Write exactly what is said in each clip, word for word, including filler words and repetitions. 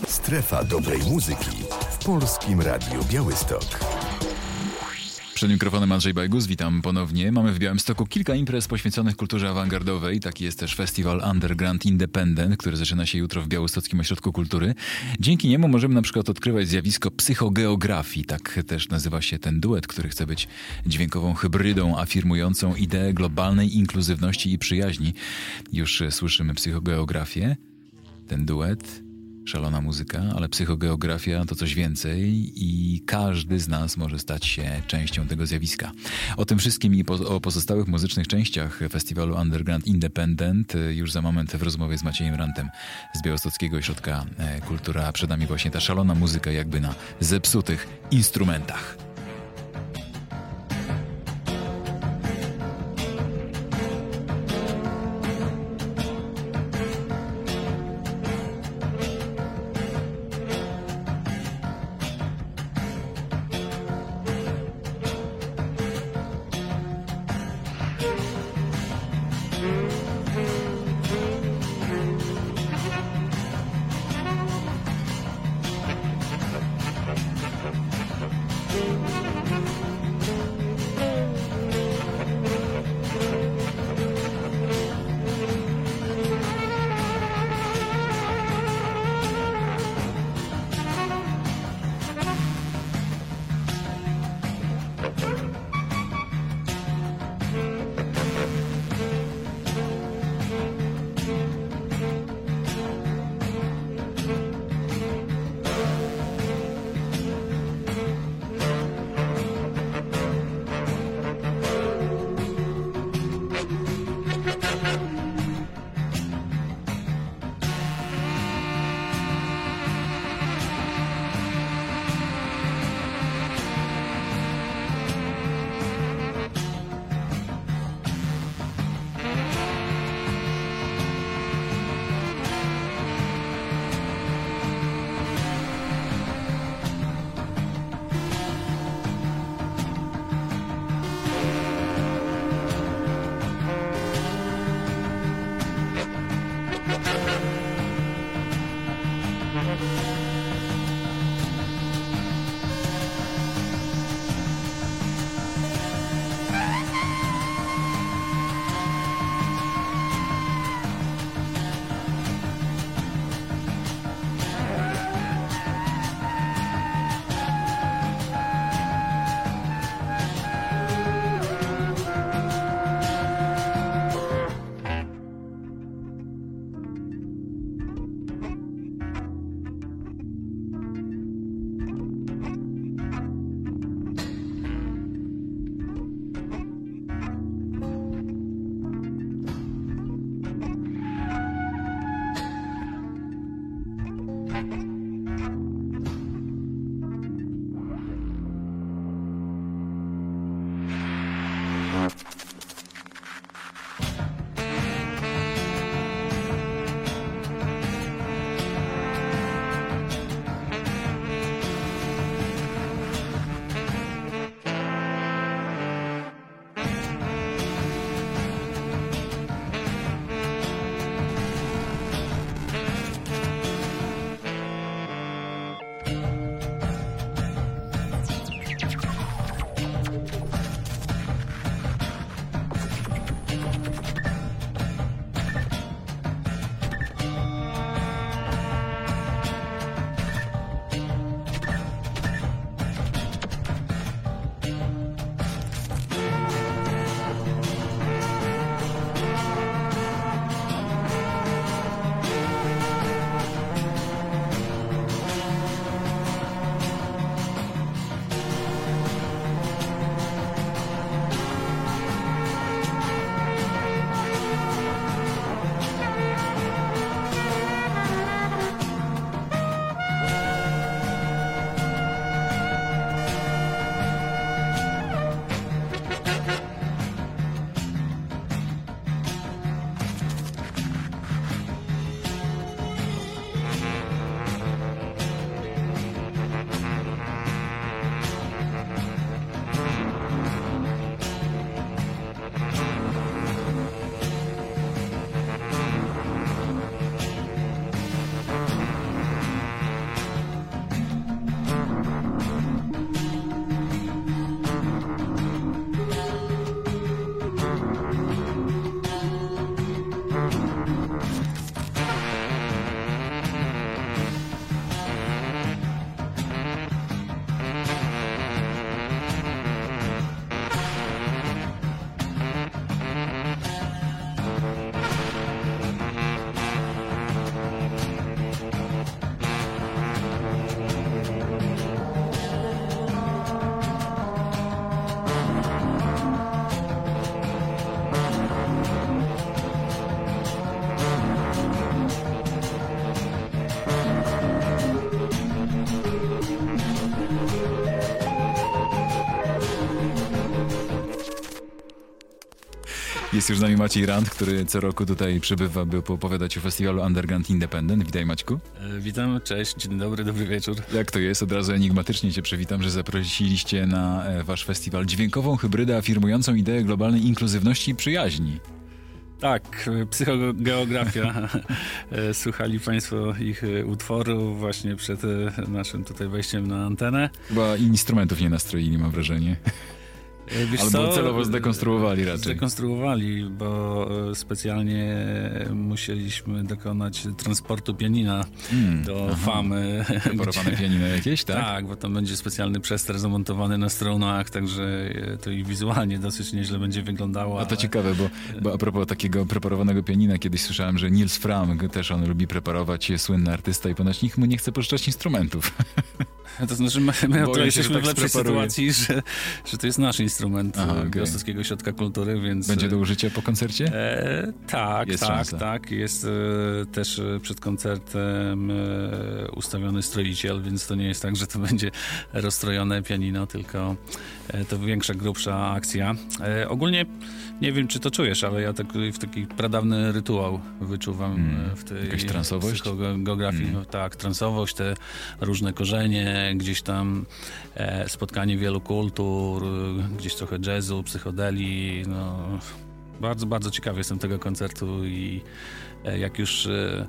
Strefa dobrej muzyki w Polskim Radiu Białystok. Przed mikrofonem Andrzej Bajgus, witam ponownie. Mamy w Białymstoku kilka imprez poświęconych kulturze awangardowej. Taki jest też festiwal Underground Independent, który zaczyna się jutro w Białostockim Ośrodku Kultury. Dzięki niemu możemy na przykład odkrywać zjawisko psychogeografii. Tak też nazywa się ten duet, który chce być dźwiękową hybrydą afirmującą ideę globalnej inkluzywności i przyjaźni. Już słyszymy psychogeografię, ten duet. Szalona muzyka, ale psychogeografia to coś więcej i każdy z nas może stać się częścią tego zjawiska. O tym wszystkim i po, o pozostałych muzycznych częściach festiwalu Underground Independent już za moment w rozmowie z Maciejem Rantem z Białostockiego Ośrodka Kultura, a przed nami właśnie ta szalona muzyka jakby na zepsutych instrumentach. Jest już z nami Maciej Rand, który co roku tutaj przybywa, by opowiadać o festiwalu Underground Independent. Witaj, Maćku. E, witam, cześć, dzień dobry, dobry wieczór. Jak to jest? Od razu enigmatycznie cię przywitam, że zaprosiliście na e, wasz festiwal dźwiękową hybrydę afirmującą ideę globalnej inkluzywności i przyjaźni. Tak, psychogeografia. Słuchali państwo ich utworu właśnie przed naszym tutaj wejściem na antenę. Chyba instrumentów nie nastroili, mam wrażenie. Wiesz Albo co? celowo zdekonstruowali raczej. Zdekonstruowali, bo specjalnie musieliśmy dokonać transportu pianina hmm, do aha. Famy. Preparowane pianino jakieś, tak? Tak, bo tam będzie specjalny przester zamontowany na stronach, także to i wizualnie dosyć nieźle będzie wyglądało. A to ale... ciekawe, bo, bo a propos takiego preparowanego pianina, kiedyś słyszałem, że Nils Fram też on lubi preparować, jest słynny artysta i ponoć nikt mu nie chce pożyczać instrumentów. To znaczy my, my Boję jesteśmy tak w lepszej sytuacji, że, że to jest nasz instrument okay. Białostockiego Ośrodka Kultury, więc... Będzie do użycia po koncercie? E, tak, jest tak, szansa. tak. Jest e, też przed koncertem e, ustawiony stroiciel, więc to nie jest tak, że to będzie rozstrojone pianino, tylko e, to większa, grubsza akcja. E, ogólnie nie wiem, czy to czujesz, ale ja tak, w taki pradawny rytuał wyczuwam hmm. w tej Jakaś transowość? Geografii. Hmm. No, tak, transowość, te różne korzenie, gdzieś tam e, spotkanie wielu kultur, gdzieś trochę jazzu, psychodelii. No, bardzo, bardzo ciekawy jestem tego koncertu i e, jak już e,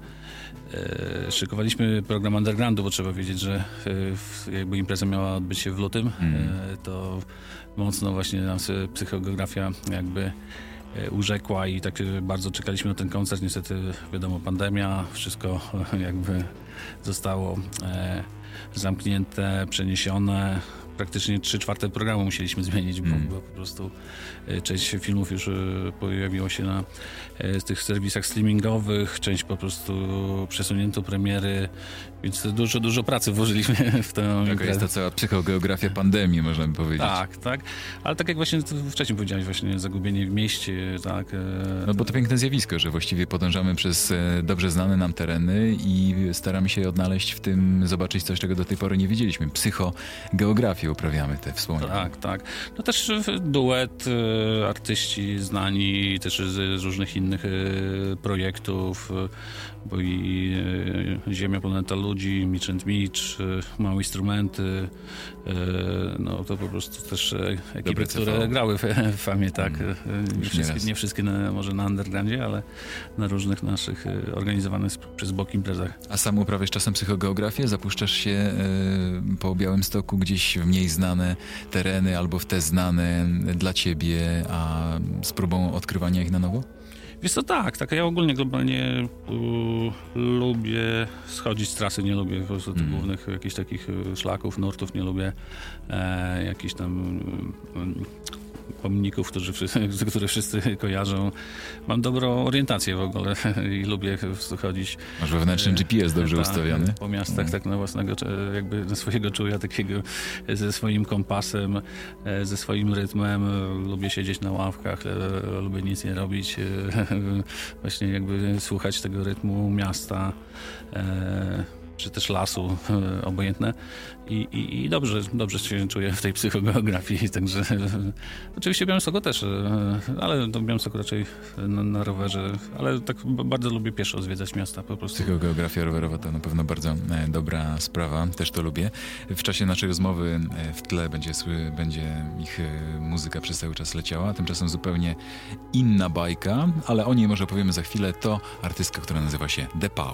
e, szykowaliśmy program Undergroundu, bo trzeba wiedzieć, że e, w, jakby impreza miała odbyć się w lutym, mm. e, to mocno właśnie nas psychogeografia jakby urzekła i tak bardzo czekaliśmy na ten koncert. Niestety, wiadomo, pandemia, wszystko jakby zostało e, zamknięte, przeniesione. Praktycznie trzy czwarte programu musieliśmy zmienić, bo, mm. bo po prostu e, część filmów już e, pojawiło się na e, tych serwisach streamingowych, część po prostu przesunięto premiery, więc dużo, dużo pracy włożyliśmy w tę Taka jest ta cała psychogeografia pandemii, można by powiedzieć. Tak, tak. Ale tak jak właśnie wcześniej powiedziałeś, właśnie zagubienie w mieście, tak. E, no bo to piękne zjawisko, że właściwie podążamy przez e, dobrze znane nam tereny i staramy się odnaleźć w tym, zobaczyć coś, czego do tej pory nie wiedzieliśmy. Psychogeografię uprawiamy te wspomnienia. Tak, tak. No też duet, e, artyści znani też z, z różnych innych e, projektów, e, bo i e, Ziemia, Planeta Ludzi, Mitch and Mitch, e, małe instrumenty, e, no to po prostu też e, ekipy, które grały w, w Famie, tak. Mm, nie, wszystkie, nie wszystkie na, może na undergroundzie, ale na różnych naszych e, organizowanych przez bok imprezach. A sam uprawiasz czasem psychogeografię? Zapuszczasz się e, po Białymstoku gdzieś w mniej znane tereny albo w te znane dla ciebie, a z próbą odkrywania ich na nowo? Wiesz co, tak, tak. Ja ogólnie globalnie y, lubię schodzić z trasy, nie lubię po prostu tych mm. głównych jakichś takich szlaków, nurtów, nie lubię e, jakichś tam y, pomników, którzy, które wszyscy kojarzą. Mam dobrą orientację w ogóle i lubię chodzić. Masz wewnętrzny G P S dobrze tak, ustawiony? Po miastach, mm. tak na własnego, jakby na swojego czuja, takiego ze swoim kompasem, ze swoim rytmem. Lubię siedzieć na ławkach, lubię nic nie robić. Właśnie jakby słuchać tego rytmu miasta, czy też lasu, obojętne. I, i, i dobrze, dobrze się czuję w tej psychogeografii, także oczywiście Białymstoku też, ale do Białymstoku raczej na, na rowerze, ale tak bardzo lubię pieszo zwiedzać miasta po prostu. Psychogeografia rowerowa to na pewno bardzo dobra sprawa, też to lubię. W czasie naszej rozmowy w tle będzie, będzie ich muzyka przez cały czas leciała, tymczasem zupełnie inna bajka, ale o niej może powiemy za chwilę. To artystka, która nazywa się Depau.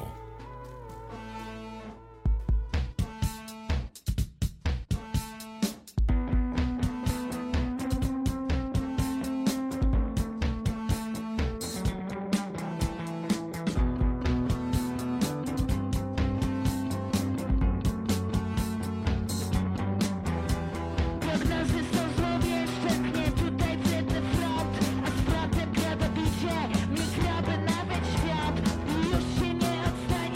Mikroby nawet świat już się nie odstaje.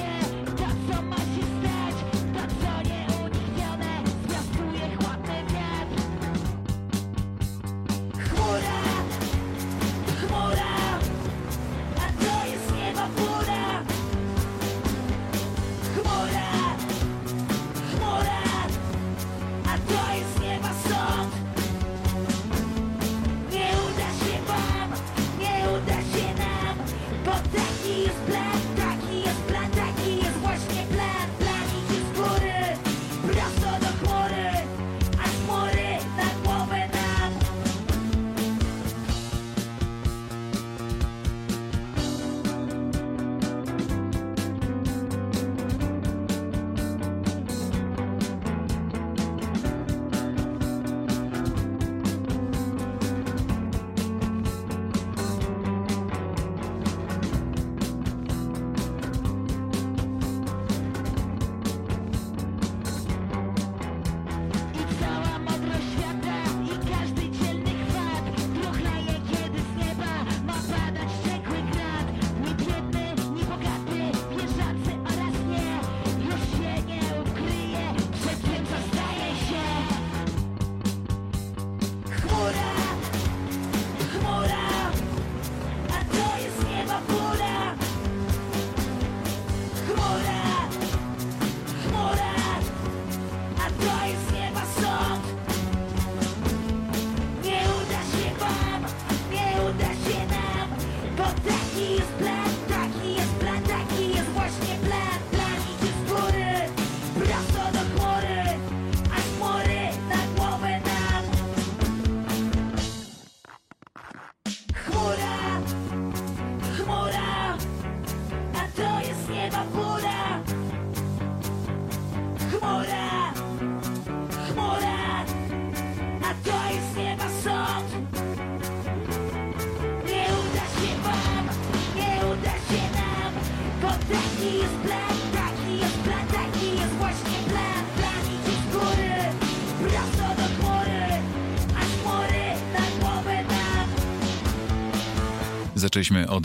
Zaczęliśmy od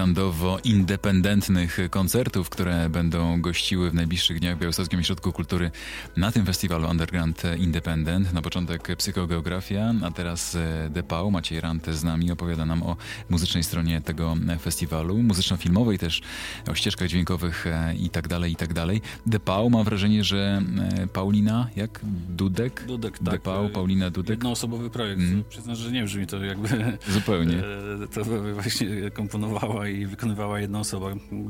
undergroundowo-independentnych koncertów, które będą gościły w najbliższych dniach w Białostockim Ośrodku Kultury na tym festiwalu Underground Independent. Na początek psychogeografia, a teraz D P A U. Maciej Rantę z nami opowiada nam o muzycznej stronie tego festiwalu, muzyczno-filmowej też, o ścieżkach dźwiękowych i tak dalej, i tak dalej. D P A U, mam wrażenie, że Paulina, jak? Dudek? Dudek, D P A U, tak. Paulina Dudek. Jednoosobowy projekt. Mm. Przyznam, że nie brzmi to jakby... Zupełnie. To właśnie komponowała i wykonywała jedna osoba.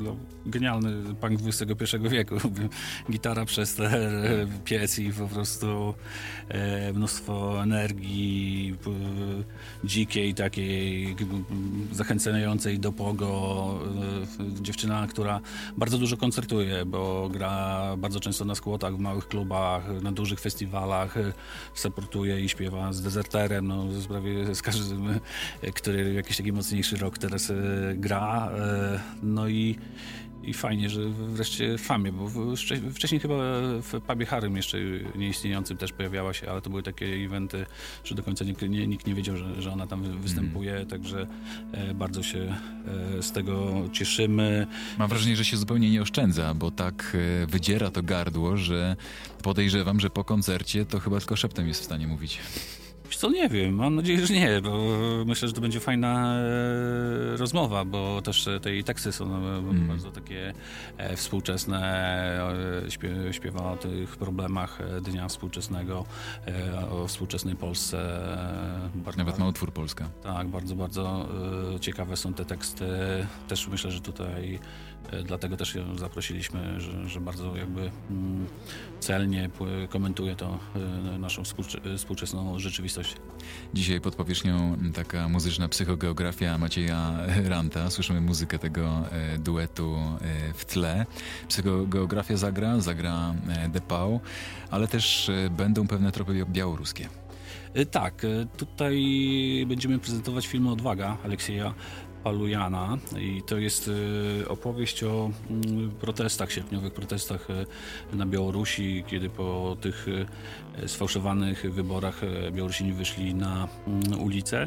Genialny punk dwudziestego pierwszego wieku. Gitara, przester, piec i po prostu e, mnóstwo energii e, dzikiej, takiej zachęcającej do pogo. E, dziewczyna, która bardzo dużo koncertuje, bo gra bardzo często na skłotach, w małych klubach, na dużych festiwalach, e, supportuje i śpiewa z Dezerterem, no, z prawie z każdym, e, który jakiś taki mocniejszy rok teraz e, gra. E, no i I fajnie, że wreszcie w famie, bo wcześniej chyba w pubie Harym jeszcze nieistniejącym też pojawiała się, ale to były takie eventy, że do końca nikt nie, nikt nie wiedział, że, że ona tam występuje, mm. także e, bardzo się e, z tego cieszymy. Mam wrażenie, że się zupełnie nie oszczędza, bo tak e, wydziera to gardło, że podejrzewam, że po koncercie to chyba tylko szeptem jest w stanie mówić. Co, nie wiem, mam nadzieję, że nie, bo myślę, że to będzie fajna e, rozmowa, bo też te jej teksty są mm. bardzo takie e, współczesne, e, śpiew, śpiewa o tych problemach dnia współczesnego, e, o współczesnej Polsce. E, bardzo, Nawet ma utwór Polska. Tak, bardzo, bardzo e, ciekawe są te teksty. Też myślę, że tutaj e, dlatego też ją zaprosiliśmy, że, że bardzo jakby mm, celnie komentuje to e, naszą współczesną rzeczywistość. Dzisiaj pod powierzchnią taka muzyczna psychogeografia Macieja Ranta. Słyszymy muzykę tego e, duetu e, w tle. Psychogeografia zagra, zagra e, D P A U, ale też e, będą pewne tropy białoruskie. E, tak, e, tutaj będziemy prezentować film Odwaga Aleksieja Palujana i to jest y, opowieść o y, protestach, sierpniowych protestach y, na Białorusi, kiedy po tych y, sfałszowanych wyborach y, Białorusini wyszli na y, ulicę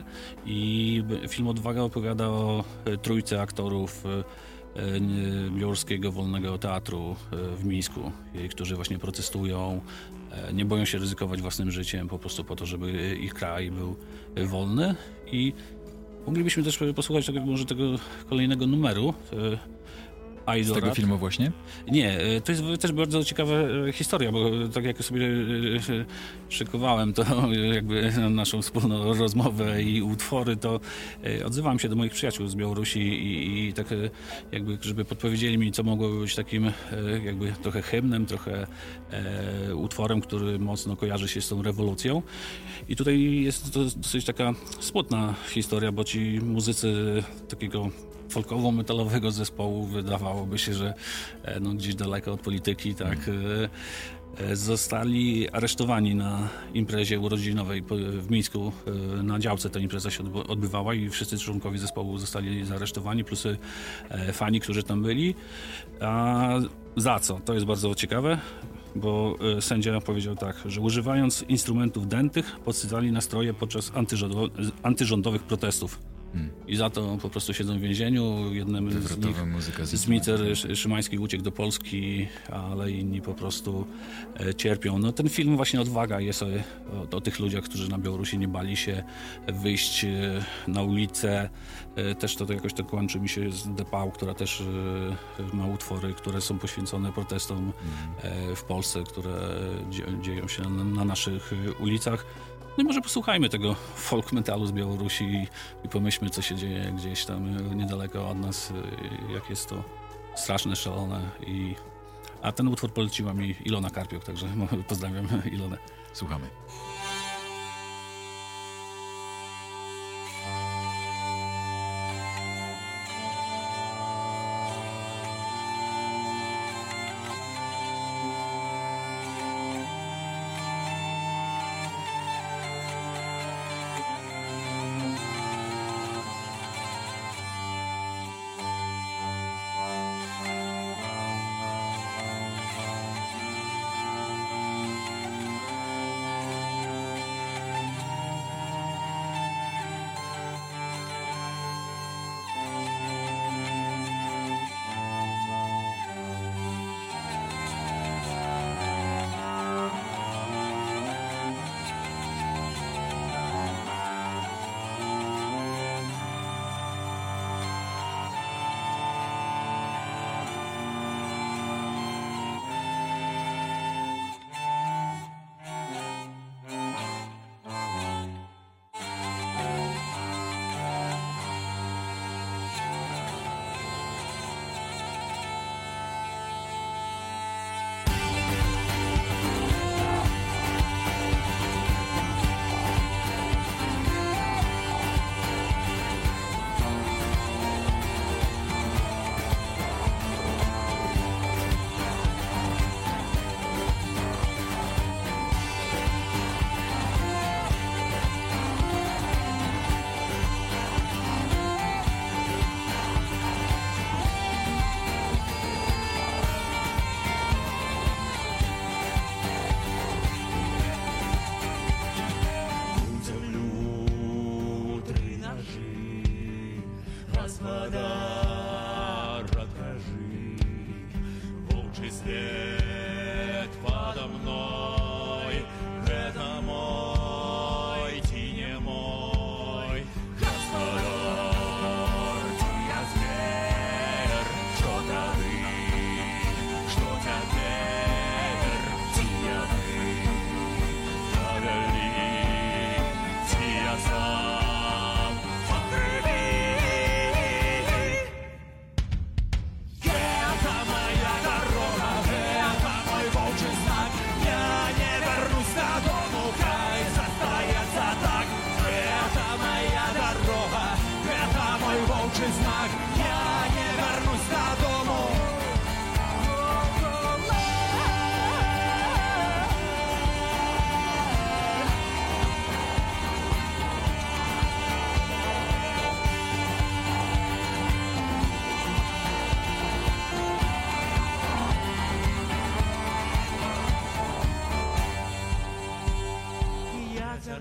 i film Odwaga opowiada o y, trójce aktorów y, y, Białoruskiego Wolnego Teatru y, w Mińsku, y, którzy właśnie protestują, y, nie boją się ryzykować własnym życiem po prostu po to, żeby ich kraj był y, wolny i moglibyśmy też posłuchać tego, może tego kolejnego numeru. Z tego filmu właśnie? Nie, to jest też bardzo ciekawa historia, bo tak jak sobie szykowałem to jakby naszą wspólną rozmowę i utwory, to odzywałem się do moich przyjaciół z Białorusi i, i tak jakby, żeby podpowiedzieli mi, co mogłoby być takim jakby trochę hymnem, trochę e, utworem, który mocno kojarzy się z tą rewolucją. I tutaj jest to dosyć taka smutna historia, bo ci muzycy takiego folkowo-metalowego zespołu wydawałoby się, że no, gdzieś daleko od polityki, tak, e, zostali aresztowani na imprezie urodzinowej w Mińsku. Na działce ta impreza się odbywała i wszyscy członkowie zespołu zostali zaaresztowani, plus e, fani, którzy tam byli. A za co? To jest bardzo ciekawe, bo sędzia powiedział tak, że używając instrumentów dętych podsycali nastroje podczas antyrządowych protestów. Hmm. I za to po prostu siedzą w więzieniu. Jednym z nich, Zmicer Szymański, uciekł do Polski, ale inni po prostu e, cierpią. No, ten film właśnie Odwaga jest o, o, o tych ludziach, którzy na Białorusi nie bali się wyjść e, na ulicę. E, też to, to jakoś tak łączy mi się z D P A U, która też e, ma utwory, które są poświęcone protestom hmm. e, w Polsce, które dzie, dzieją się na, na naszych ulicach. No i może posłuchajmy tego folk metalu z Białorusi i, i pomyślmy, co się dzieje gdzieś tam niedaleko od nas, jak jest to straszne, szalone. I... A ten utwór poleciła mi Ilona Karpiuk, także pozdrawiam Ilonę. Słuchamy.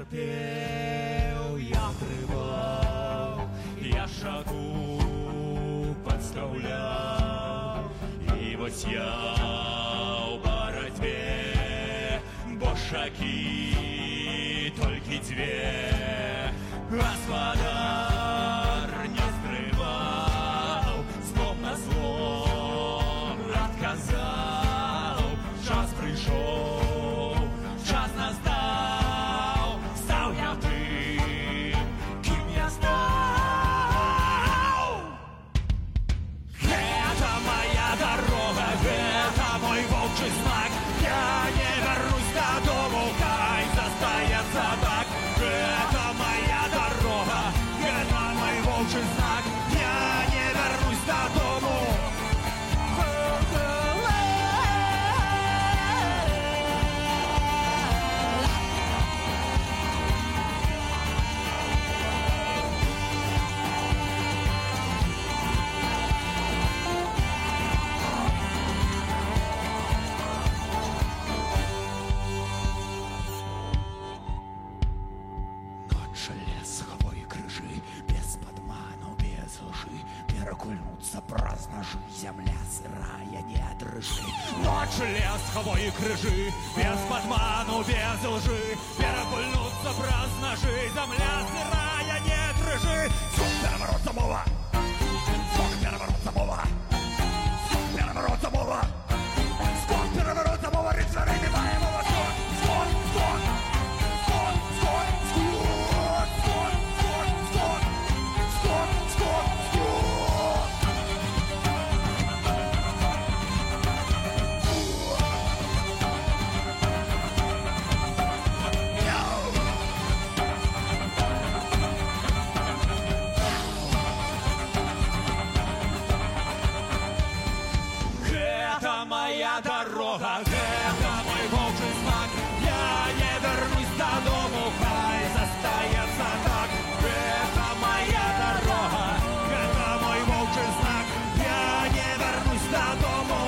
терпел, я отрывал, я шагу подставлял. И вот я у боротьбе, бо шаги только две. Господар не скрывал, знов на зло отказал. Час пришел, час настал, стал я тем, кем я стал. Это моя дорога, это мой волчий знак. Я не вернусь до дому, хай застоятся так. Это моя дорога, это мой волчий знак. Я не вернусь до дому. Земля сырая, не дрожи. Ночь, лес, хвои, крыжи, без подману, без лжи. Перекульнутся праздно жи, земля сырая, не дрожи. Звук переворот замова, звук переворот замова, звук переворот замова, звук переворот замова, рыцарь неваемого скот, скот, скот, скот, скот, скот, скот, скот, скот, скот, скот. Моя дорога, это мой волчий знак. Я не вернусь до дому, хай застоятся так. Это моя дорога, это мой волчий знак. Я не вернусь до дому.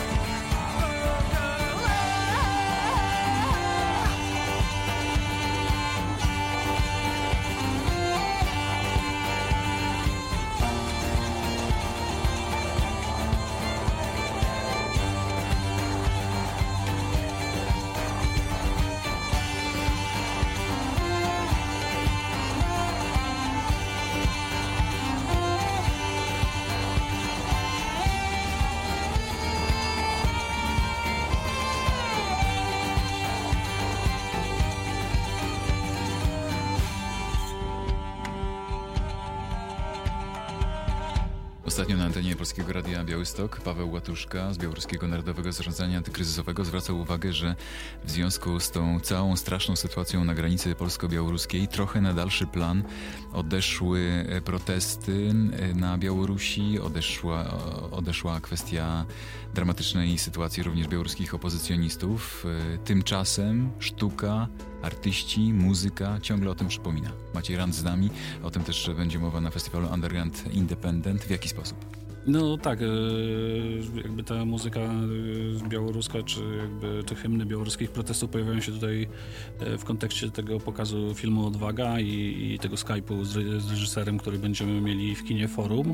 Ostatnio na antenie Polskiego Radia Białystok Paweł Łatuszka z Białoruskiego Narodowego Zarządzania Antykryzysowego zwracał uwagę, że w związku z tą całą straszną sytuacją na granicy polsko-białoruskiej trochę na dalszy plan odeszły protesty na Białorusi, odeszła, odeszła kwestia dramatycznej sytuacji również białoruskich opozycjonistów. Tymczasem sztuka, artyści, muzyka ciągle o tym przypomina. Maciej Rand z nami, o tym też będzie mowa na festiwalu Underground Independent. W jaki sposób? No tak, jakby ta muzyka białoruska, czy jakby te hymny białoruskich protestów pojawiają się tutaj w kontekście tego pokazu filmu Odwaga i, i tego Skype'u z, z reżyserem, który będziemy mieli w kinie Forum.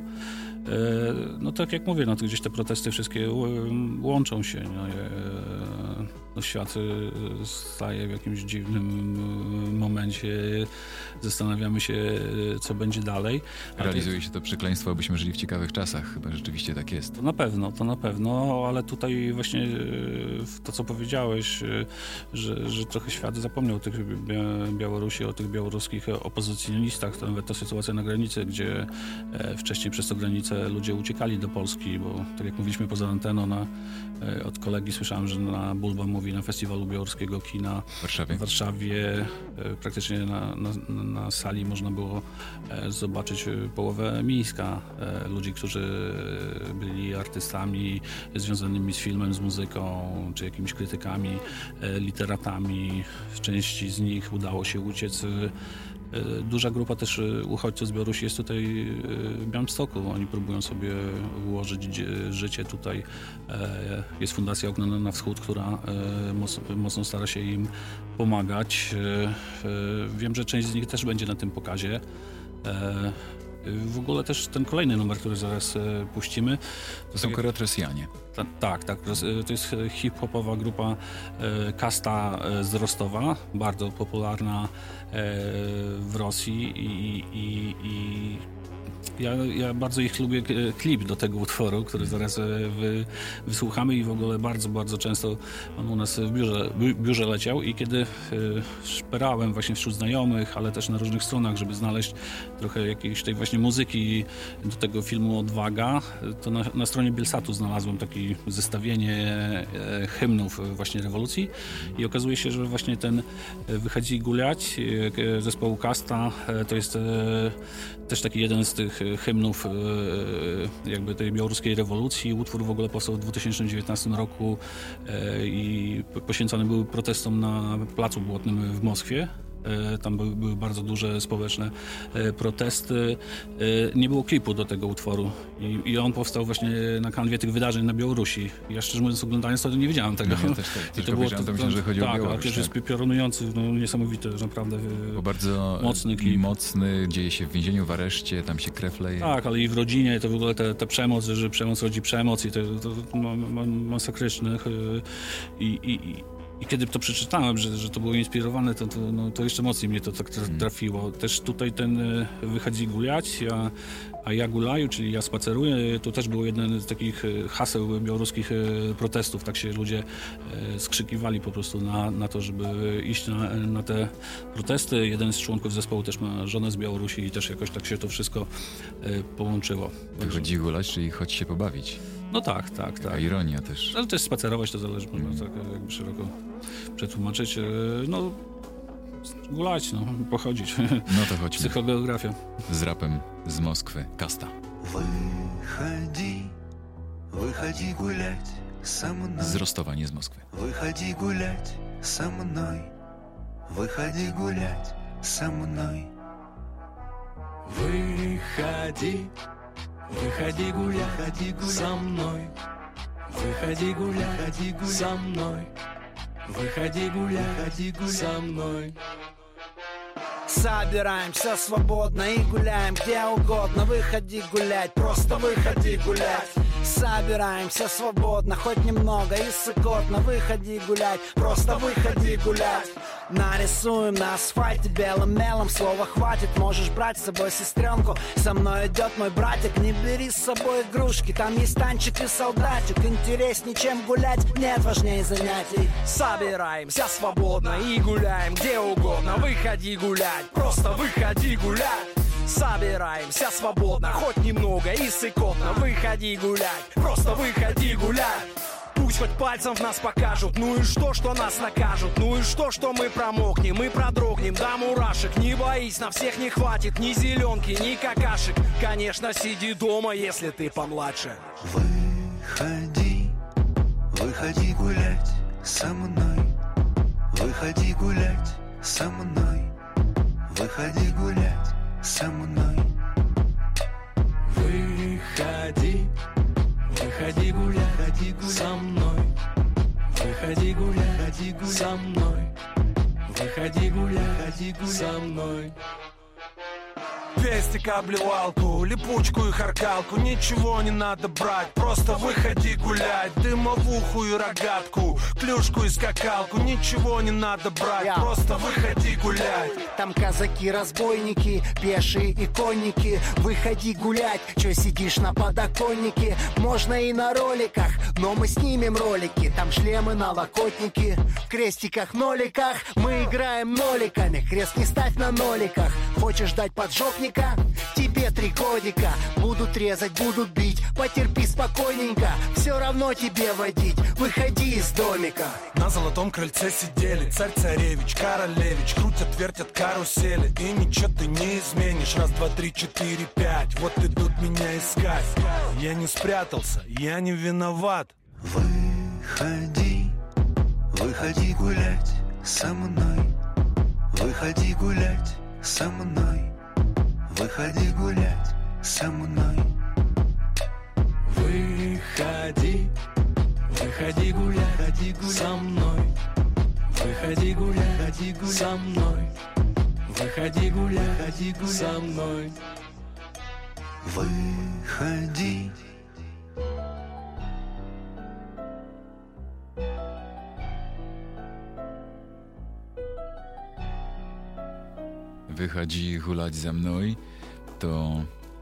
No tak jak mówię, no to gdzieś te protesty wszystkie łączą się. No, no świat staje w jakimś dziwnym momencie, zastanawiamy się, co będzie dalej. Realizuje się to przekleństwo, abyśmy żyli w ciekawych czasach. Chyba rzeczywiście tak jest. To na pewno, to na pewno, ale tutaj właśnie to, co powiedziałeś, że, że trochę świat zapomniał o tych Białorusi, o tych białoruskich opozycjonistach, to nawet ta sytuacja na granicy, gdzie wcześniej przez tę granicę ludzie uciekali do Polski, bo tak jak mówiliśmy poza anteną, na, od kolegi słyszałem, że na Bulba mówi na festiwalu białoruskiego kina w Warszawie, w Warszawie praktycznie na, na, na sali można było zobaczyć połowę Mińska, ludzi, którzy byli artystami związanymi z filmem, z muzyką, czy jakimiś krytykami, literatami. Części z nich udało się uciec Duża grupa też uchodźców z Białorusi jest tutaj w Białymstoku. Oni próbują sobie ułożyć życie tutaj. Jest Fundacja Okna na Wschód, która mocno, mocno stara się im pomagać. Wiem, że część z nich też będzie na tym pokazie. W ogóle też ten kolejny numer, który zaraz e, puścimy. To są Koretresjanie. Ta, tak, tak. To jest hip-hopowa grupa e, Kasta e, z Rostowa, bardzo popularna e, w Rosji i, i, i ja, ja bardzo ich lubię klip do tego utworu, który zaraz wy, wysłuchamy i w ogóle bardzo, bardzo często on u nas w biurze, biurze leciał i kiedy y, szperałem właśnie wśród znajomych, ale też na różnych stronach, żeby znaleźć trochę jakiejś tej właśnie muzyki do tego filmu Odwaga, to na, na stronie Bielsatu znalazłem takie zestawienie e, hymnów właśnie rewolucji i okazuje się, że właśnie ten Wychodzi Guliać e, zespołu Kasta e, to jest e, też taki jeden z tych hymnów jakby tej białoruskiej rewolucji. Utwór w ogóle powstał w dwa tysiące dziewiętnastym roku i poświęcony był protestom na Placu Błotnym w Moskwie. Tam były, były bardzo duże społeczne protesty. Nie było klipu do tego utworu i, i on powstał właśnie na kanwie tych wydarzeń na Białorusi. Ja szczerze mówiąc, oglądając to nie wiedziałem tego. No, ja też, tak, I to było to, to myślę, że chodzi tak, o Białoruś. Tak, też tak. jest piorunujący, no, niesamowity, naprawdę bo bardzo mocny klip. Mocny, dzieje się w więzieniu, w areszcie, tam się krew leje. Tak, ale i w rodzinie, to w ogóle ta przemoc, że przemoc rodzi przemoc i to, to, to ma, ma, masakrycznych i, i, I kiedy to przeczytałem, że, że to było inspirowane, to, to, no, to jeszcze mocniej mnie to tak trafiło. Też tutaj ten Wychodzi Guliać, a, a ja gulaju, czyli ja spaceruję, to też było jedno z takich haseł białoruskich protestów. Tak się ludzie skrzykiwali po prostu na, na to, żeby iść na, na te protesty. Jeden z członków zespołu też ma żonę z Białorusi i też jakoś tak się to wszystko połączyło. Wychodzi Gulać, czyli chodź się pobawić. No tak, tak, tak. A ironia też. Ale też spacerować to zależy, można mm. tak jakby szeroko przetłumaczyć. No, gulać, no, pochodzić. No to chodźmy. Psychogeografia. Z rapem z Moskwy. Kasta. Wychodzi, wychodzi gulać со мной. Z Rostowa, nie z Moskwy. Wychodzi gulać со мной. Wychodzi gulać со мной. Выходи, выходи гулять со мной. Выходи гулять со мной. Выходи гулять со мной. Собираемся свободно и гуляем где угодно. Выходи гулять, просто выходи гулять. Собираемся свободно, хоть немного и сыкотно. Выходи гулять, просто выходи гулять. Нарисуем на асфальте белым мелом. Слова хватит, можешь брать с собой сестренку. Со мной идет мой братик, не бери с собой игрушки. Там есть танчик и солдатик. Интереснее, чем гулять, нет важнее занятий. Собираемся свободно и гуляем где угодно. Выходи гулять, просто выходи гулять. Собираемся свободно, хоть немного и сыкотно. Выходи гулять, просто выходи гулять. Пусть хоть пальцем в нас покажут. Ну и что, что нас накажут? Ну и что, что мы промокнем, мы продрогнем до мурашек. Не боись, на всех не хватит ни зеленки, ни какашек. Конечно, сиди дома, если ты помладше. Выходи, выходи гулять со мной. Выходи гулять со мной. Выходи гулять со мной. Выходи, выходи гулять со мной. Выходи гулять со мной. Выходи гулять со мной. Пестик, обливалку, липучку и харкалку. Ничего не надо брать, просто выходи гулять. Дымовуху и рогатку, клюшку и скакалку. Ничего не надо брать, Я. просто выходи гулять. Там казаки-разбойники, пешие и конники. Выходи гулять, чё сидишь на подоконнике? Можно и на роликах, но мы снимем ролики. Там шлемы, налокотники, в крестиках-ноликах. Мы играем ноликами, крест не ставь на ноликах. Хочешь дать поджопника? Тебе три годика. Будут резать, будут бить, потерпи спокойненько. Все равно тебе водить, выходи из домика. На золотом крыльце сидели царь-царевич, королевич. Крутят, вертят карусели, и ничего ты не изменишь. Раз, два, три, четыре, пять, вот идут меня искать. Я не спрятался, я не виноват. Выходи, выходи гулять со мной. Выходи гулять со мной. Выходи гулять со мной. Выходи, выходи гулять со мной. Выходи гулять со мной. Выходи гулять со мной. Выходи. Wychodzi hulać ze mną. To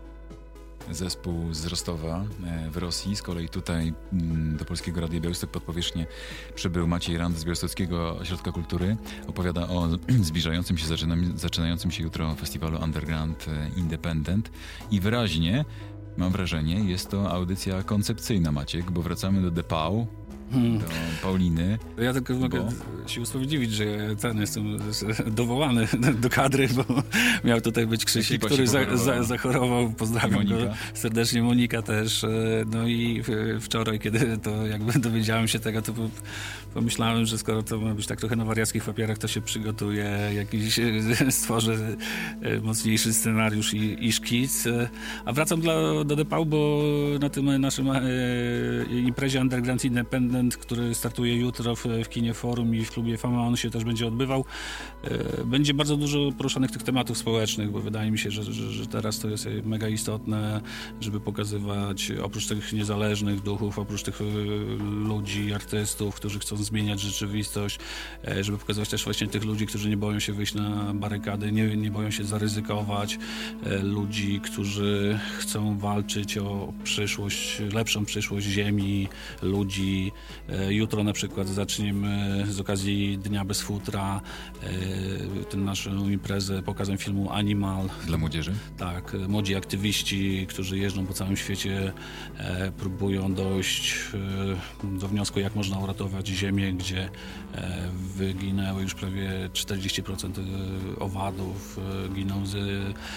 zespół z Rostowa w Rosji. Z kolei tutaj do Polskiego Radia Białystok pod powierzchnię przybył Maciej Rand z Białostockiego Ośrodka Kultury. Opowiada o zbliżającym się, zaczynającym się jutro festiwalu Underground Independent. I wyraźnie, mam wrażenie, jest to audycja koncepcyjna, Maciek, bo wracamy do Depau, Hmm. do Pauliny. Ja tylko mogę bo... się usprawiedliwić, że ten jestem dowołany do kadry, bo miał tutaj być Krzysiek, który za, za, zachorował. Pozdrawiam go serdecznie, Monika też. No i wczoraj, kiedy to jakby dowiedziałem się tego, to pomyślałem, że skoro to ma być tak trochę na wariackich papierach, to się przygotuje jakiś, stworzę mocniejszy scenariusz i, i szkic. A wracam dla, do Depau, bo na tym naszym e, imprezie Underground Independent, który startuje jutro w, w kinie Forum i w klubie Fama, on się też będzie odbywał. E, będzie bardzo dużo poruszanych tych tematów społecznych, bo wydaje mi się, że, że, że teraz to jest mega istotne, żeby pokazywać oprócz tych niezależnych duchów, oprócz tych e, ludzi, artystów, którzy chcą zmieniać rzeczywistość, e, żeby pokazywać też właśnie tych ludzi, którzy nie boją się wyjść na barykady, nie, nie boją się zaryzykować, e, ludzi, którzy chcą walczyć o przyszłość, lepszą przyszłość ziemi, ludzi. Jutro na przykład zaczniemy z okazji Dnia Bez Futra tę naszą imprezę pokazem filmu Animal. Dla młodzieży? Tak, młodzi aktywiści, którzy jeżdżą po całym świecie, próbują dojść do wniosku, jak można uratować ziemię, gdzie wyginęły już prawie czterdzieści procent owadów, giną z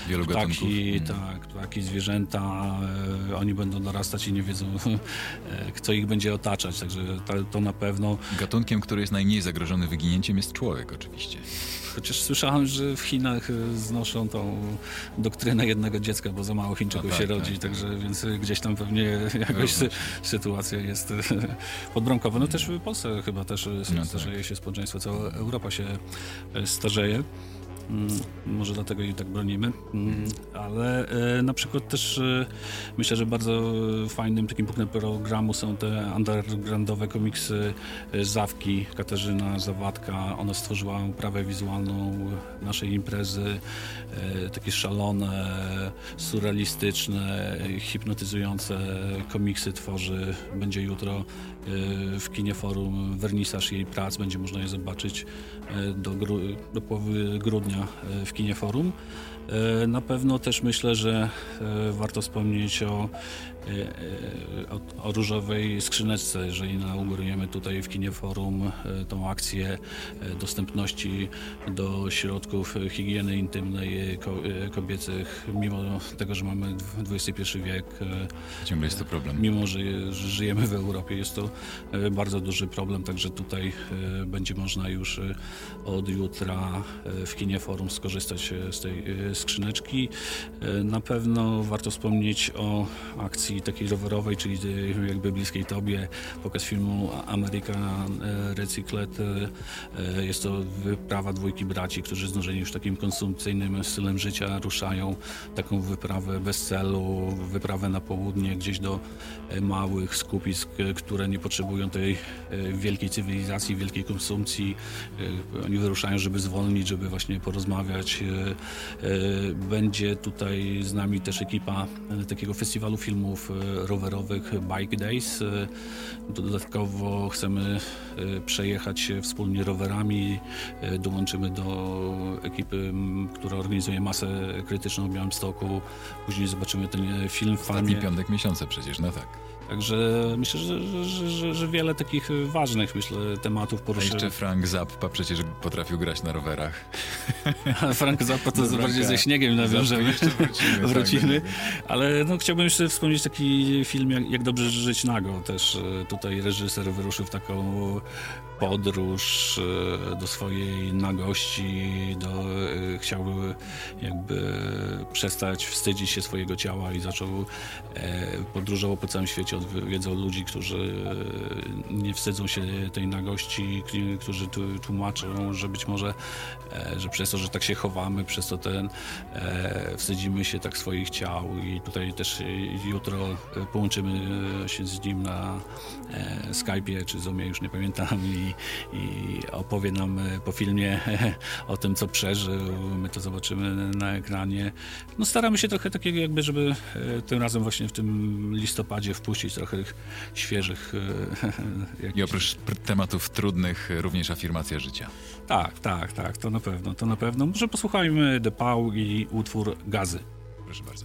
ptaki, tak, ptaki, zwierzęta, oni będą dorastać i nie wiedzą, kto ich będzie otaczać, także to, to na pewno. Gatunkiem, który jest najmniej zagrożony wyginięciem, jest człowiek oczywiście. Chociaż słyszałem, że w Chinach znoszą tą doktrynę jednego dziecka, bo za mało Chińczyków no tak, się rodzi, tak, także tak. Więc gdzieś tam pewnie jakaś sy- sytuacja jest podbramkowa. No też w Polsce chyba też no starzeje tak. się społeczeństwo, cała Europa się starzeje. Może dlatego i tak bronimy, ale e, na przykład też e, myślę, że bardzo fajnym takim punktem programu są te undergroundowe komiksy e, Zawki, Katarzyna Zawadka. Ona stworzyła oprawę wizualną naszej imprezy, e, takie szalone, surrealistyczne, hipnotyzujące komiksy tworzy. Będzie jutro e, w kinie Forum wernisaż jej prac, będzie można je zobaczyć e, do, gru- do połowy grudnia w kinie Forum. Na pewno też myślę, że warto wspomnieć o, o, o różowej skrzyneczce, jeżeli inaugurujemy tutaj w kinie Forum tą akcję dostępności do środków higieny intymnej kobiecych, mimo tego, że mamy dwudziesty pierwszy wiek. Ciągle jest to problem. Mimo, że, że żyjemy w Europie, jest to bardzo duży problem, także tutaj będzie można już od jutra w kinie Forum skorzystać z tej skrzyneczki. Na pewno warto wspomnieć o akcji takiej rowerowej, czyli jakby bliskiej tobie, pokaz filmu American Recycled. Jest to wyprawa dwójki braci, którzy znużeni już takim konsumpcyjnym stylem życia ruszają taką wyprawę bez celu, wyprawę na południe, gdzieś do małych skupisk, które nie potrzebują tej wielkiej cywilizacji, wielkiej konsumpcji. Oni wyruszają, żeby zwolnić, żeby właśnie porozmawiać. Będzie tutaj z nami też ekipa takiego festiwalu filmów rowerowych Bike Days. Dodatkowo chcemy przejechać się wspólnie rowerami. Dołączymy do ekipy, która organizuje masę krytyczną w Białymstoku. Później zobaczymy ten film w Famie. Ostatni piątek miesiąca przecież, no tak. Także myślę, że, że, że, że wiele takich ważnych, myślę, tematów poruszymy. A jeszcze Frank Zappa przecież potrafił grać na rowerach. Frank Zappa to Dobra, bardziej ze śniegiem nawiążemy. Jeszcze wrócimy. wrócimy. Tak, ale no, chciałbym jeszcze wspomnieć taki film jak, jak Dobrze żyć nago. Też tutaj reżyser wyruszył w taką podróż do swojej nagości, do, chciał jakby przestać wstydzić się swojego ciała i zaczął podróżował po całym świecie, odwiedzał ludzi, którzy nie wstydzą się tej nagości, którzy tłumaczą, że być może, że przez to, że tak się chowamy, przez to ten wstydzimy się tak swoich ciał i tutaj też jutro połączymy się z nim na Skype'ie czy Zoomie, już nie pamiętam, i, i opowie nam po filmie o tym, co przeżył. My to zobaczymy na ekranie. No staramy się trochę takiego jakby, żeby tym razem właśnie w tym listopadzie wpuścić trochę świeżych... I oprócz tematów trudnych również afirmacja życia. Tak, tak, tak, to na pewno, to na pewno. Może posłuchajmy The Pau i utwór Gazy. Proszę bardzo.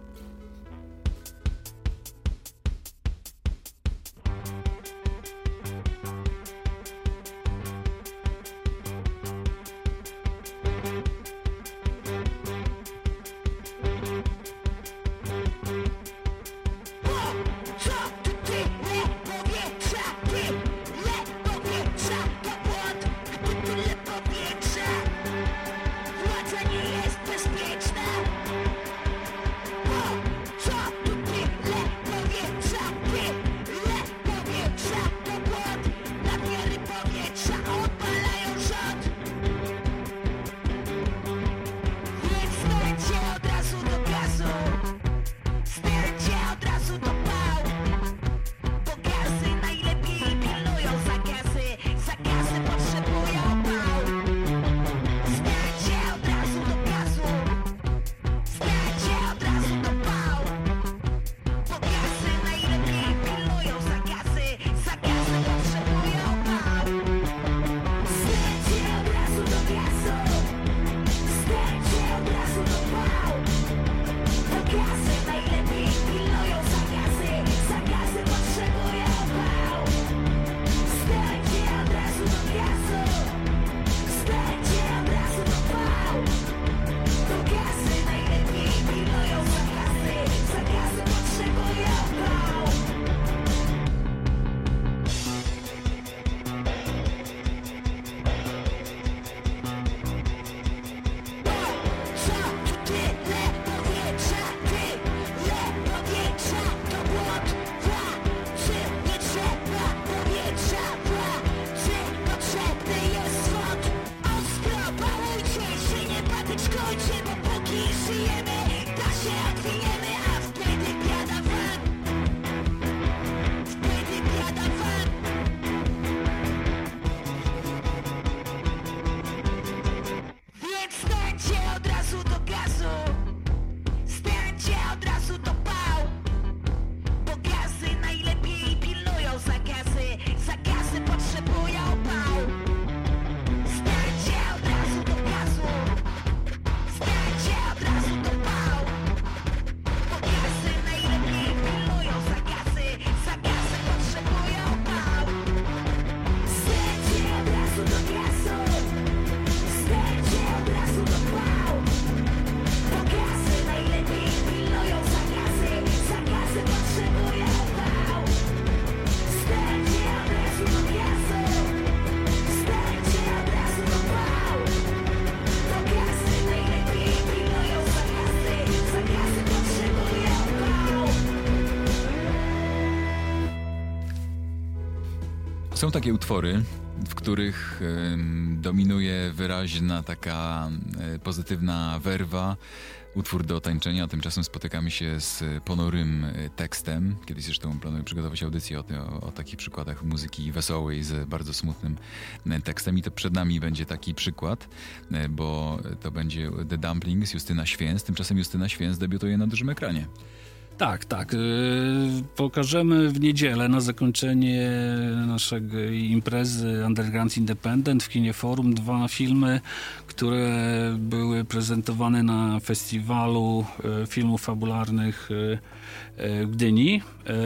Są takie utwory, w których y, dominuje wyraźna taka y, pozytywna werwa, utwór do tańczenia. Tymczasem spotykamy się z ponurym y, tekstem. Kiedyś zresztą planuję przygotować audycję o, o, o takich przykładach muzyki wesołej z bardzo smutnym y, tekstem. I to przed nami będzie taki przykład, y, bo to będzie The Dumplings, Justyna Święc. Tymczasem Justyna Święc debiutuje na dużym ekranie. Tak, tak. Yy, pokażemy w niedzielę na zakończenie naszej imprezy Underground Independent w kinie Forum dwa filmy, które były prezentowane na festiwalu yy, filmów fabularnych yy, w Gdyni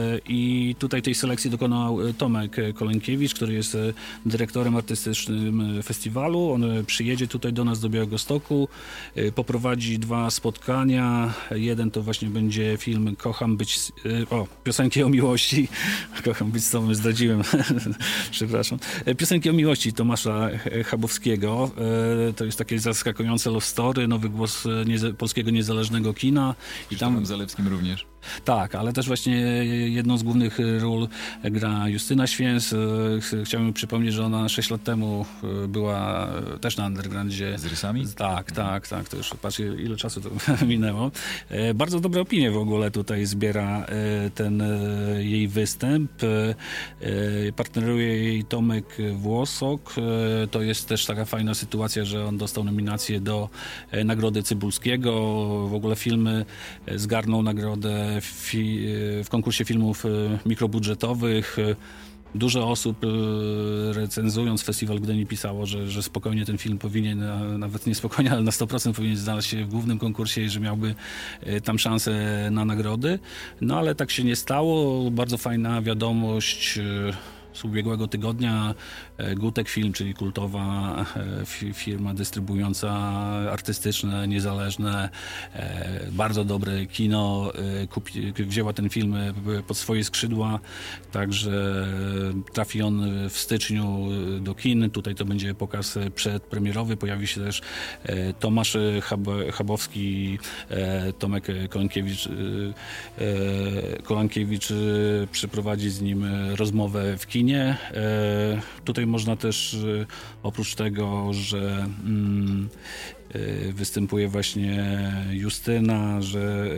i tutaj tej selekcji dokonał Tomek Kolenkiewicz, który jest dyrektorem artystycznym festiwalu. On przyjedzie tutaj do nas do Białegostoku, poprowadzi dwa spotkania. Jeden to właśnie będzie film Kocham być... O, piosenki o miłości. Kocham być z tobą, zdradziłem. Przepraszam. Piosenki o miłości Tomasza Chabowskiego. To jest takie zaskakujące love story, nowy głos nieze- polskiego niezależnego kina. I tam Zalewskim również. Tak, ale też właśnie jedną z głównych ról gra Justyna Święs. Chciałbym przypomnieć, że ona sześć lat temu była też na Undergroundzie. Z rysami? Tak, tak, tak. To już patrzcie, ile czasu to minęło. Bardzo dobre opinie w ogóle tutaj zbiera ten jej występ. Partneruje jej Tomek Włosok. To jest też taka fajna sytuacja, że on dostał nominację do Nagrody Cybulskiego. W ogóle filmy zgarnął nagrodę Fi- w konkursie filmów mikrobudżetowych. Dużo osób recenzując Festiwal w Gdyni pisało, że, że spokojnie ten film powinien, nawet nie spokojnie, ale na sto procent powinien znaleźć się w głównym konkursie i że miałby tam szansę na nagrody. No ale tak się nie stało. Bardzo fajna wiadomość z ubiegłego tygodnia. Gutek Film, czyli kultowa firma dystrybuująca artystyczne, niezależne, bardzo dobre kino, kupi, wzięła ten film pod swoje skrzydła, także trafi on w styczniu do kin. Tutaj to będzie pokaz przedpremierowy. Pojawi się też Tomasz Chab- Chabowski, Tomek Kolankiewicz, Kolankiewicz przeprowadzi z nim rozmowę w kinie. Tutaj można też oprócz tego, że mm, występuje właśnie Justyna, że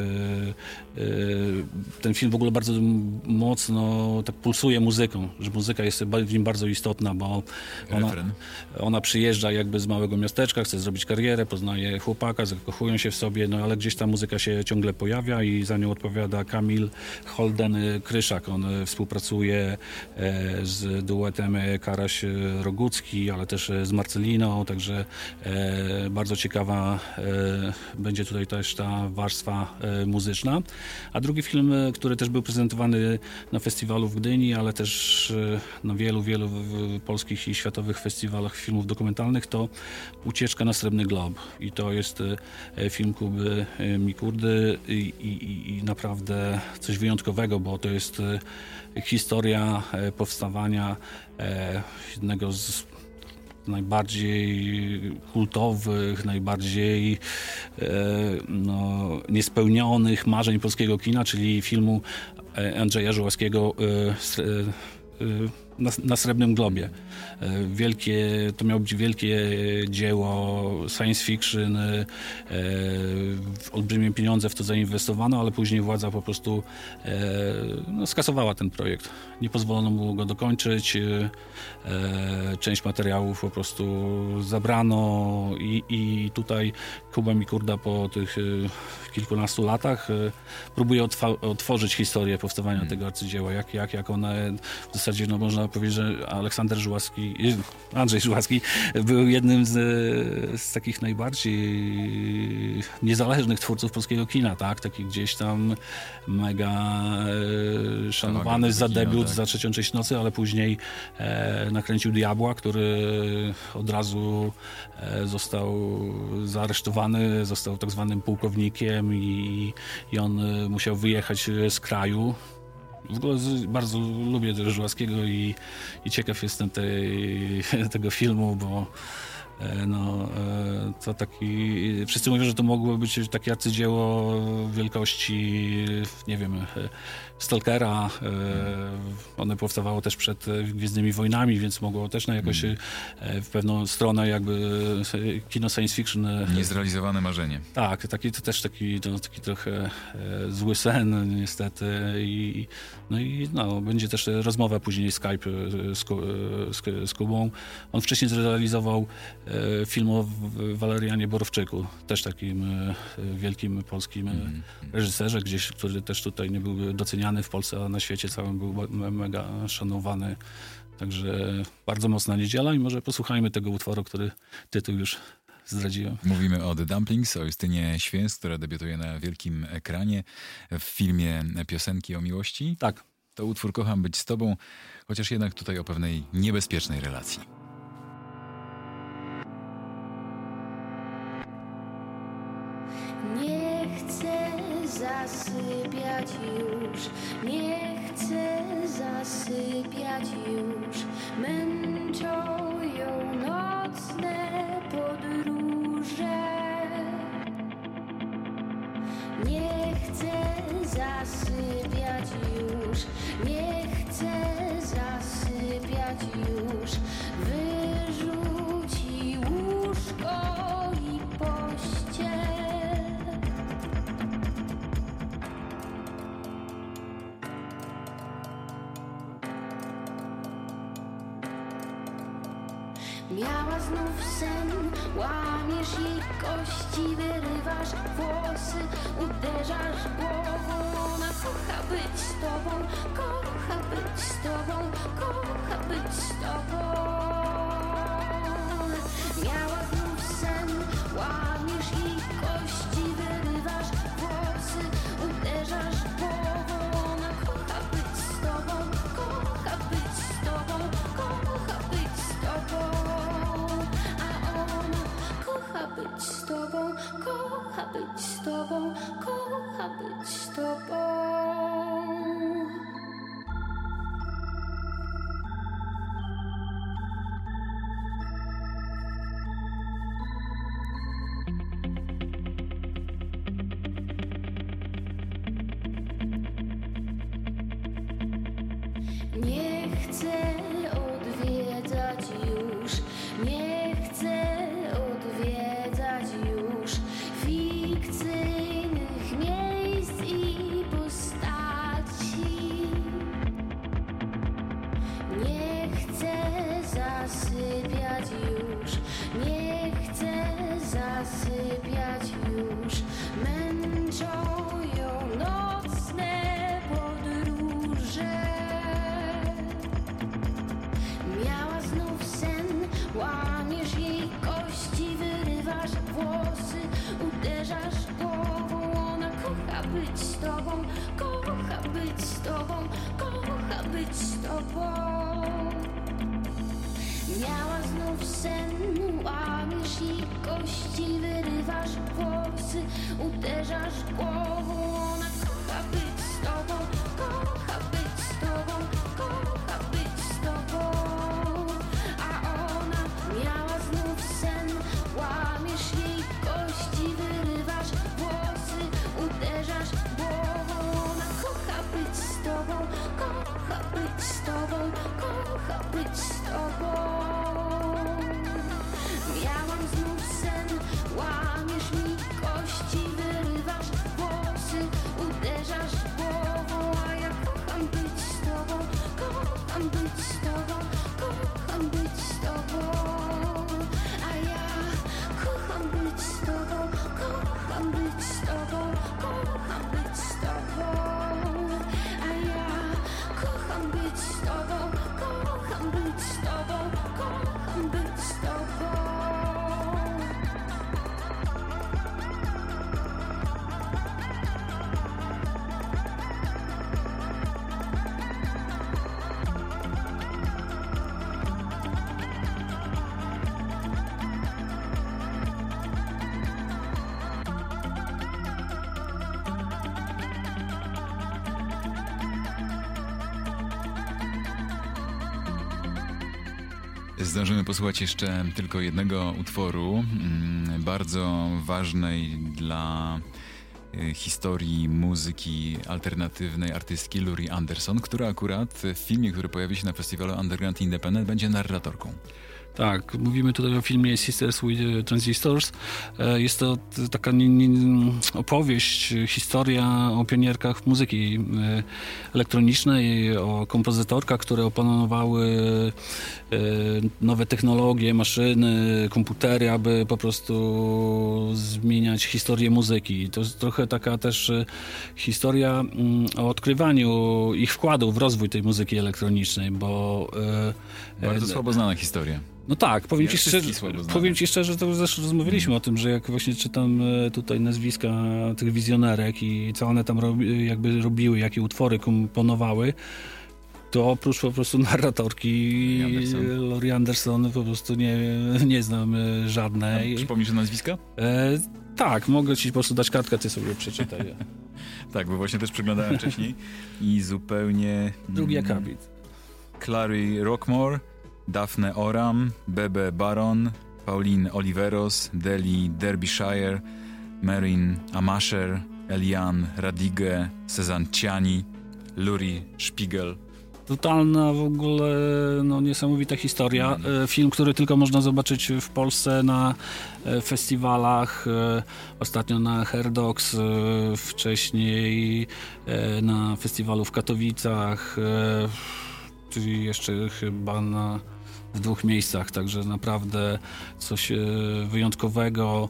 ten film w ogóle bardzo mocno tak pulsuje muzyką, że muzyka jest w nim bardzo istotna, bo ona, ona przyjeżdża jakby z małego miasteczka, chce zrobić karierę, poznaje chłopaka, zakochują się w sobie, no ale gdzieś ta muzyka się ciągle pojawia i za nią odpowiada Kamil Holden-Kryszak. On współpracuje z duetem Karaś-Rogucki, ale też z Marceliną, także bardzo ciekawa e, będzie tutaj też ta warstwa e, muzyczna. A drugi film, e, który też był prezentowany na festiwalu w Gdyni, ale też e, na wielu, wielu w, polskich i światowych festiwalach filmów dokumentalnych, to Ucieczka na Srebrny Glob. I to jest e, film Kuby e, Mikurdy i, i, i naprawdę coś wyjątkowego, bo to jest e, historia e, powstawania e, jednego z najbardziej kultowych, najbardziej e, no, niespełnionych marzeń polskiego kina, czyli filmu Andrzeja Żuławskiego e, e, na, na Srebrnym Globie. E, wielkie, to miało być wielkie dzieło science fiction, e, olbrzymie pieniądze w to zainwestowano, ale później władza po prostu e, no, skasowała ten projekt. Nie pozwolono mu go dokończyć. E, część materiałów po prostu zabrano i, i tutaj Kuba Mikurda po tych e, kilkunastu latach e, próbuje otwa- otworzyć historię powstawania hmm. tego arcydzieła. Jak, jak, jak one w zasadzie, no można powiedzieć, że Aleksander Żuławski, Andrzej Żuławski był jednym z, z takich najbardziej niezależnych twórców polskiego kina, tak? Taki gdzieś tam mega e, szanowany za debiut, kino, tak. za Trzecią część nocy, ale później e, nakręcił Diabła, który od razu e, został zaaresztowany, został tak zwanym pułkownikiem i, i on musiał wyjechać z kraju. W ogóle bardzo lubię Żuławskiego i, i ciekaw jestem tej, tego filmu, bo no, to taki... Wszyscy mówią, że to mogło być takie arcydzieło wielkości, nie wiem, Stalkera. One powstawało też przed Gwiezdnymi Wojnami, więc mogło też na jakoś w pewną stronę jakby kino science fiction... Niezrealizowane marzenie. Tak, taki, to też taki, to, taki trochę zły sen niestety. I, no i no, będzie też rozmowa później Skype z, z, z Kubą. On wcześniej zrealizował film o Walerianie Borowczyku, też takim wielkim polskim mm. reżyserze, gdzieś, który też tutaj nie był doceniany w Polsce, a na świecie całym był mega szanowany. Także bardzo mocna niedziela i może posłuchajmy tego utworu, który tytuł już zdradziłem. Mówimy o The Dumplings, o Justynie Święs, która debiutuje na wielkim ekranie w filmie Piosenki o miłości. Tak. To utwór Kocham być z tobą, chociaż jednak tutaj o pewnej niebezpiecznej relacji. Nie chcę zasypiać już, nie chcę zasypiać już. Męczą ją nocne podróże. Nie chcę zasypiać już, nie chcę zasypiać już. Wyrzuci łóżko i pościel. Miała znów sen, łamiesz jej kości, wyrywasz włosy, uderzasz głową. Ona kocha być z tobą, kocha być z tobą, kocha być z tobą. Miała znów sen, łamiesz jej kości, wyrywasz włosy, uderzasz głową. Ona kocha być z tobą, kocha być z tobą, kocha być z tobą. Kocha być z tobą, kocha być z tobą, kocha być z tobą. Nie chcę odwiedzać już, nie chcę odwiedzać już fikcyjnych miejsc i postaci. Nie chcę zasypiać już, nie chcę zasypiać już. Męczą ją nocne podróże. Miała znów sen, łamiesz jej kości, wyrywasz włosy, uderzasz głową. Ona kocha być z tobą, kocha być z tobą, kocha być z tobą. Miała znów sen, łamiesz jej kości, wyrywasz włosy, uderzasz głową. Ona kocha być z tobą, kocha być z tobą, kocha być z tobą. Miała znów sen, łamiesz jej kości, wyrywasz włosy, uderzasz głową. Ona kocha być z tobą, kocha być z tobą, kocha być z tobą. Miałam znów sen, łamiesz mi kości, wyrywasz włosy, uderzasz głową. A ja kocham być z tobą, kocham być z tobą, kocham być z tobą. A ja kocham być z tobą, kocham być z tobą, kocham być z tobą. A ja kocham być z tobą, kocham być z tobą, kocham być z tobą. Zdążymy posłuchać jeszcze tylko jednego utworu, bardzo ważnej dla historii muzyki alternatywnej artystki Laurie Anderson, która akurat w filmie, który pojawi się na festiwalu Underground Independent, będzie narratorką. Tak, mówimy tutaj o filmie Sisters with Transistors. Jest to taka nie, nie, opowieść, historia o pionierkach muzyki elektronicznej, o kompozytorkach, które opanowały nowe technologie, maszyny, komputery, aby po prostu zmieniać historię muzyki. To jest trochę taka też historia o odkrywaniu ich wkładu w rozwój tej muzyki elektronicznej, bo... Bardzo słabo znana historia. No tak, powiem ci, szczerze, powiem ci szczerze, to zresztą rozmawialiśmy hmm. o tym, że jak właśnie czytam tutaj nazwiska tych wizjonerek i co one tam robi, jakby robiły, jakie utwory komponowały, To oprócz po prostu narratorki Anderson. Laurie Anderson po prostu nie, nie znam e, żadnej. Przypomnisz nazwiska? E, tak, mogę ci po prostu dać kartkę, ty sobie przeczytaj. Tak, bo właśnie też przeglądałem wcześniej i zupełnie... Drugi akapit. Clary Rockmore, Daphne Oram, Bebe Baron, Pauline Oliveros, Deli Derbyshire, Marin Amasher, Eliane Radige, Cezanne Ciani, Luri Spiegel. Totalna w ogóle no, niesamowita historia. Mm. Film, który tylko można zobaczyć w Polsce na festiwalach. Ostatnio na Herdox, wcześniej na festiwalu w Katowicach, czyli jeszcze chyba na w dwóch miejscach, także naprawdę coś e, wyjątkowego.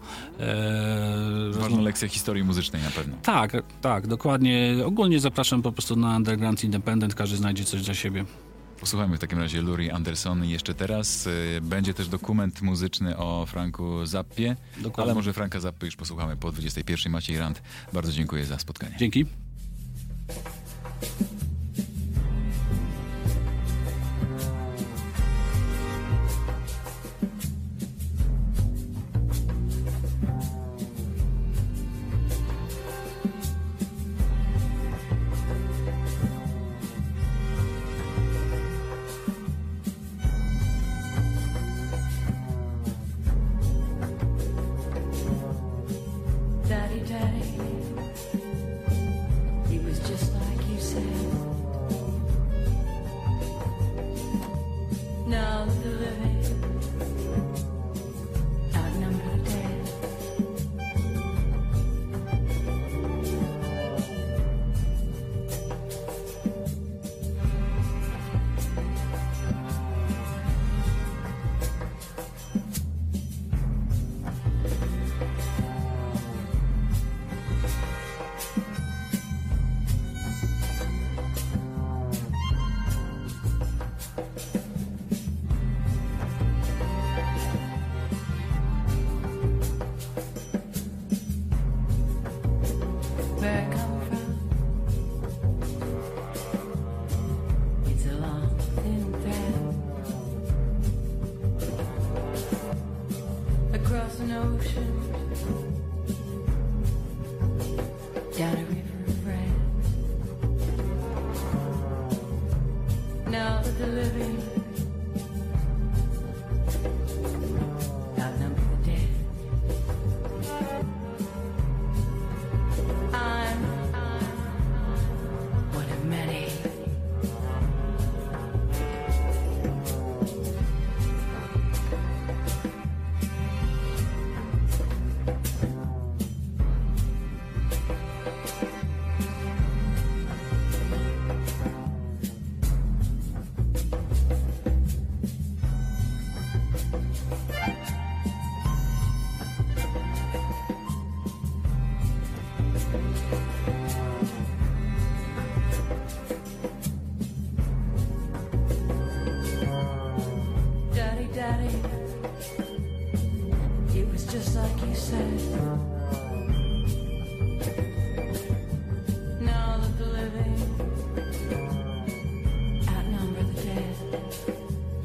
E, Ważna rozum... lekcja historii muzycznej na pewno. Tak, tak, dokładnie. Ogólnie zapraszam po prostu na Underground Independent, każdy znajdzie coś dla siebie. Posłuchajmy w takim razie Laurie Anderson jeszcze teraz. Będzie też dokument muzyczny o Franku Zappie, dokładnie. Ale może Franka Zappy już posłuchamy po dwudziestej pierwszej. Maciej Rand, bardzo dziękuję za spotkanie. Dzięki.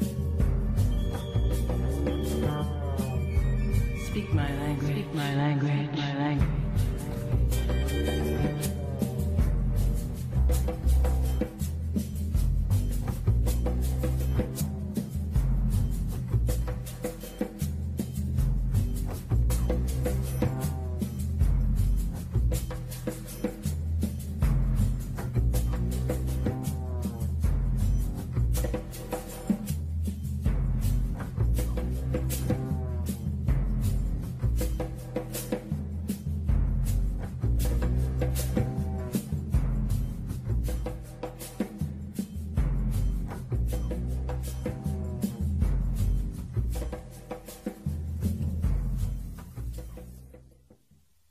Speak my language. Speak my language.